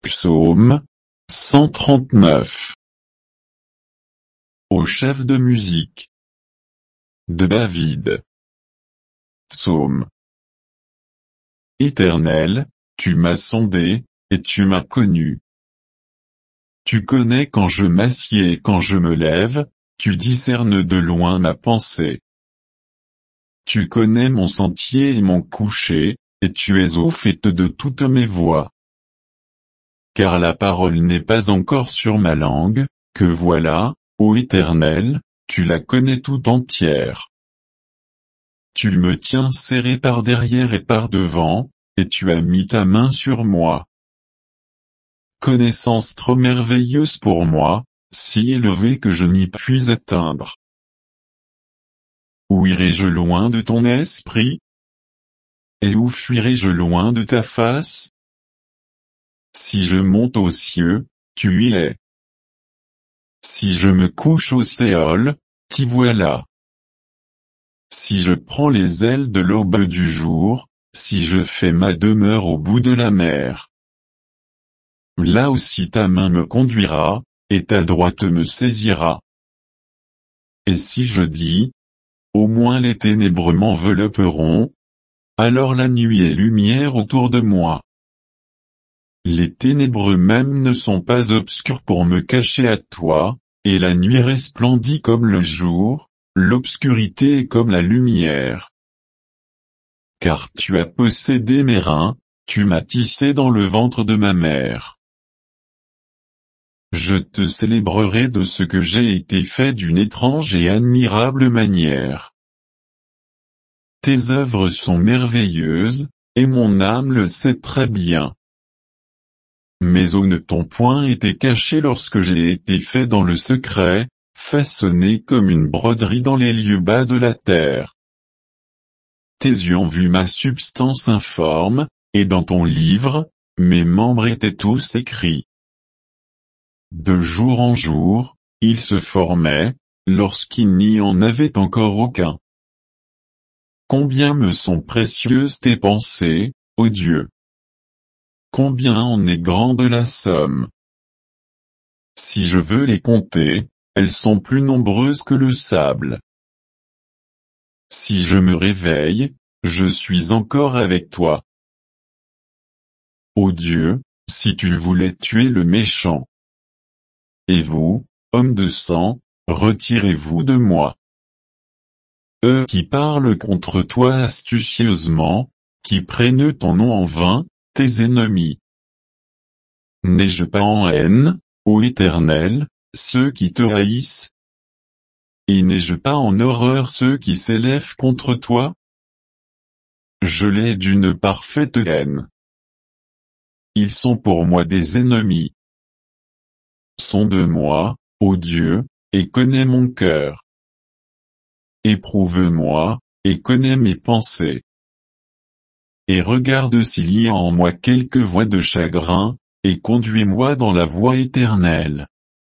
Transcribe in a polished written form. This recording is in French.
Psaume 139. Au chef de musique de David. Psaume. Éternel, tu m'as sondé, et tu m'as connu. Tu connais quand je m'assieds et quand je me lève, tu discernes de loin ma pensée. Tu connais mon sentier et mon coucher, et tu es au fait de toutes mes voies. Car la parole n'est pas encore sur ma langue, que voilà, ô Éternel, tu la connais tout entière. Tu me tiens serré par derrière et par devant, et tu as mis ta main sur moi. Connaissance trop merveilleuse pour moi, si élevée que je n'y puis atteindre. Où irai-je loin de ton esprit? Et où fuirai-je loin de ta face? Si je monte aux cieux, tu y es. Si je me couche au Séol, t'y voilà. Si je prends les ailes de l'aube du jour, si je fais ma demeure au bout de la mer. Là aussi ta main me conduira, et ta droite me saisira. Et si je dis, au moins les ténèbres m'envelopperont, alors la nuit est lumière autour de moi. Les ténèbres même ne sont pas obscures pour me cacher à toi, et la nuit resplendit comme le jour, l'obscurité est comme la lumière. Car tu as possédé mes reins, tu m'as tissé dans le ventre de ma mère. Je te célébrerai de ce que j'ai été fait d'une étrange et admirable manière. Tes œuvres sont merveilleuses, et mon âme le sait très bien. Mes os ne t'ont point été cachés lorsque j'ai été fait dans le secret, façonné comme une broderie dans les lieux bas de la terre. Tes yeux ont vu ma substance informe, et dans ton livre, mes membres étaient tous écrits. De jour en jour, ils se formaient, lorsqu'il n'y en avait encore aucun. Combien me sont précieuses tes pensées, ô Dieu! Combien en est grande la somme! Si je veux les compter, elles sont plus nombreuses que le sable. Si je me réveille, je suis encore avec toi. Ô Dieu, si tu voulais tuer le méchant. Et vous, hommes de sang, retirez-vous de moi. Eux qui parlent contre toi astucieusement, qui prennent ton nom en vain, tes ennemis. N'ai-je pas en haine, ô Éternel, ceux qui te haïssent? Et n'ai-je pas en horreur ceux qui s'élèvent contre toi? Je l'ai d'une parfaite haine. Ils sont pour moi des ennemis. Sonde-moi, ô Dieu, et connais mon cœur. Éprouve-moi, et connais mes pensées. Et regarde s'il y a en moi quelque voie de chagrin, et conduis-moi dans la voie éternelle.